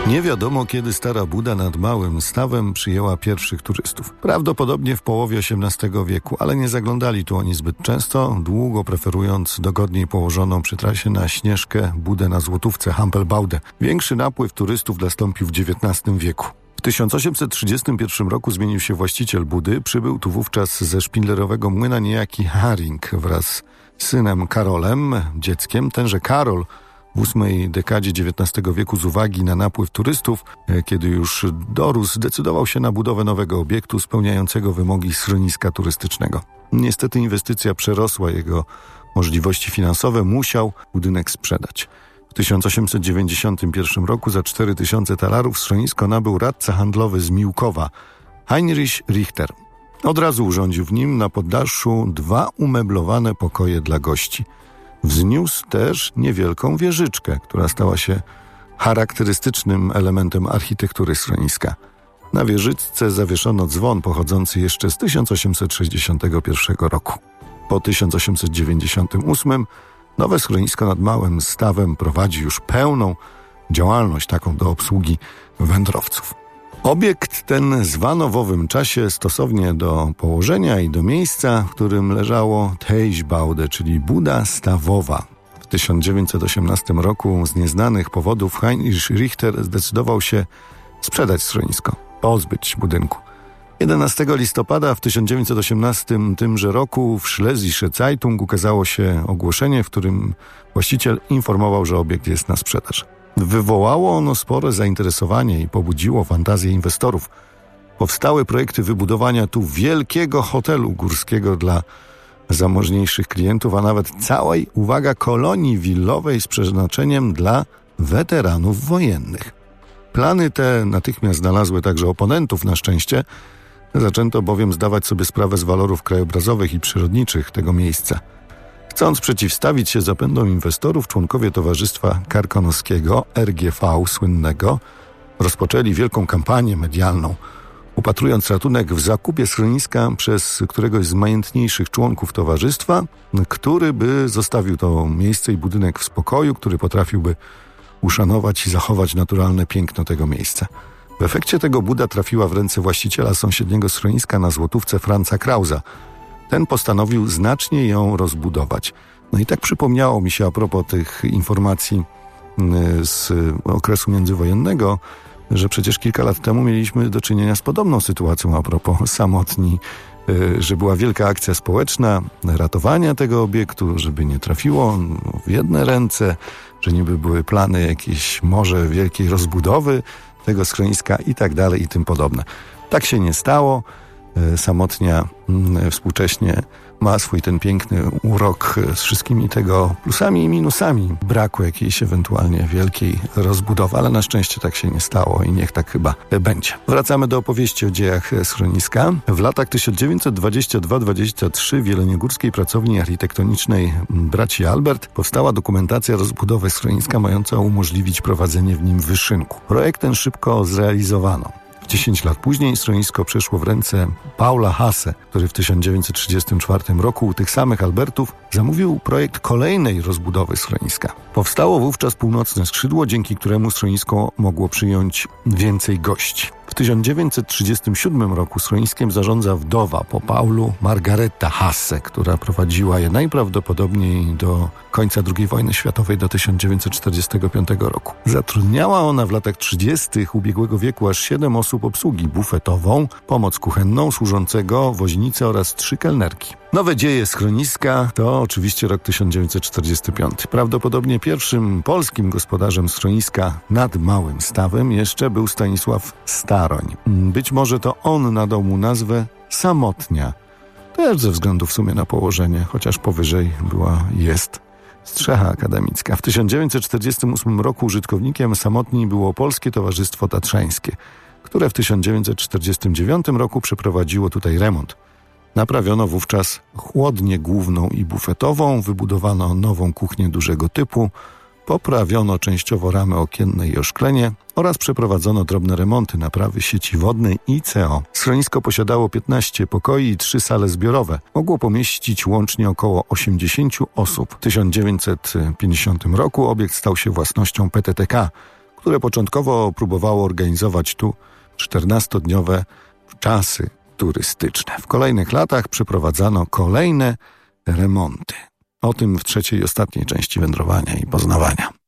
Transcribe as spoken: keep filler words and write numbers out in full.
Nie wiadomo, kiedy Stara Buda nad Małym Stawem przyjęła pierwszych turystów. Prawdopodobnie w połowie osiemnastego wieku, ale nie zaglądali tu oni zbyt często, długo preferując dogodniej położoną przy trasie na Śnieżkę Budę na Złotówce Hampelbaudę. Większy napływ turystów nastąpił w dziewiętnastym wieku. W tysiąc osiemset trzydziestym pierwszym roku zmienił się właściciel Budy. Przybył tu wówczas ze szpindlerowego młyna niejaki Haring wraz z synem Karolem, dzieckiem. Tenże Karol w ósmej dekadzie dziewiętnastego wieku z uwagi na napływ turystów, kiedy już dorósł, zdecydował się na budowę nowego obiektu spełniającego wymogi schroniska turystycznego. Niestety inwestycja przerosła jego możliwości finansowe, musiał budynek sprzedać. W tysiąc osiemset dziewięćdziesiątym pierwszym roku za cztery tysiące talarów schronisko nabył radca handlowy z Miłkowa, Heinrich Richter. Od razu urządził w nim na poddaszu dwa umeblowane pokoje dla gości. Wzniósł też niewielką wieżyczkę, która stała się charakterystycznym elementem architektury schroniska. Na wieżyczce zawieszono dzwon pochodzący jeszcze z tysiąc osiemset sześćdziesiątego pierwszego roku. Po tysiąc osiemset dziewięćdziesiątym ósmym nowe schronisko nad Małym Stawem prowadzi już pełną działalność taką do obsługi wędrowców. Obiekt ten zwano w owym czasie stosownie do położenia i do miejsca, w którym leżało Teichbaude, czyli Buda Stawowa. W tysiąc dziewięćset osiemnastym roku z nieznanych powodów Heinrich Richter zdecydował się sprzedać schronisko, pozbyć budynku. jedenastego listopada w tysiąc dziewięćset osiemnastym tymże roku w Schlesische Zeitung ukazało się ogłoszenie, w którym właściciel informował, że obiekt jest na sprzedaż. Wywołało ono spore zainteresowanie i pobudziło fantazję inwestorów. Powstały projekty wybudowania tu wielkiego hotelu górskiego dla zamożniejszych klientów, a nawet całej, uwaga, kolonii willowej z przeznaczeniem dla weteranów wojennych. Plany te natychmiast znalazły także oponentów na szczęście. Zaczęto bowiem zdawać sobie sprawę z walorów krajobrazowych i przyrodniczych tego miejsca. Chcąc przeciwstawić się zapędom inwestorów, członkowie Towarzystwa Karkonoskiego, R G V słynnego, rozpoczęli wielką kampanię medialną, upatrując ratunek w zakupie schroniska przez któregoś z majętniejszych członków towarzystwa, który by zostawił to miejsce i budynek w spokoju, który potrafiłby uszanować i zachować naturalne piękno tego miejsca. W efekcie tego Buda trafiła w ręce właściciela sąsiedniego schroniska na Złotówce Franza Krausa. Ten postanowił znacznie ją rozbudować. No i tak przypomniało mi się a propos tych informacji z okresu międzywojennego, że przecież kilka lat temu mieliśmy do czynienia z podobną sytuacją a propos samotni, że była wielka akcja społeczna ratowania tego obiektu, żeby nie trafiło w jedne ręce, że niby były plany jakiejś może wielkiej rozbudowy tego schroniska i tak dalej i tym podobne. Tak się nie stało. Samotnia współcześnie ma swój ten piękny urok z wszystkimi tego plusami i minusami. Brakło jakiejś ewentualnie wielkiej rozbudowy, ale na szczęście tak się nie stało i niech tak chyba będzie. Wracamy do opowieści o dziejach schroniska. W latach tysiąc dziewięćset dwudziestym drugim do dwudziestego trzeciego w Jeleniogórskiej Pracowni Architektonicznej braci Albert powstała dokumentacja rozbudowy schroniska mająca umożliwić prowadzenie w nim wyszynku. Projekt ten szybko zrealizowano. Dziesięć lat później schronisko przeszło w ręce Paula Hasse, który w tysiąc dziewięćset trzydziestym czwartym roku u tych samych Albertów zamówił projekt kolejnej rozbudowy schroniska. Powstało wówczas północne skrzydło, dzięki któremu schronisko mogło przyjąć więcej gości. W tysiąc dziewięćset trzydziestym siódmym roku schroniskiem zarządza wdowa po Paulu Margareta Hasse, która prowadziła je najprawdopodobniej do końca drugiej wojny światowej, do tysiąc dziewięćset czterdziestego piątego roku. Zatrudniała ona w latach trzydziestych ubiegłego wieku aż siedem osób obsługi bufetową, pomoc kuchenną, służącego, woźnicę oraz trzy kelnerki. Nowe dzieje schroniska to oczywiście rok tysiąc dziewięćset czterdziesty piąty. Prawdopodobnie pierwszym polskim gospodarzem schroniska nad Małym Stawem jeszcze był Stanisław Staroń. Być może to on nadał mu nazwę Samotnia. Też ze względu w sumie na położenie, chociaż powyżej była jest strzecha akademicka. W tysiąc dziewięćset czterdziestym ósmym roku użytkownikiem Samotni było Polskie Towarzystwo Tatrzańskie, które w tysiąc dziewięćset czterdziestym dziewiątym roku przeprowadziło tutaj remont. Naprawiono wówczas chłodnię główną i bufetową, wybudowano nową kuchnię dużego typu, poprawiono częściowo ramy okienne i oszklenie oraz przeprowadzono drobne remonty naprawy sieci wodnej i C O. Schronisko posiadało piętnaście pokoi i trzy sale zbiorowe. Mogło pomieścić łącznie około osiemdziesiąt osób. W tysiąc dziewięćset pięćdziesiątym roku obiekt stał się własnością P T T K, które początkowo próbowało organizować tu czternastodniowe czasy turystyczne. W kolejnych latach przeprowadzano kolejne remonty. O tym w trzeciej i ostatniej części wędrowania i poznawania.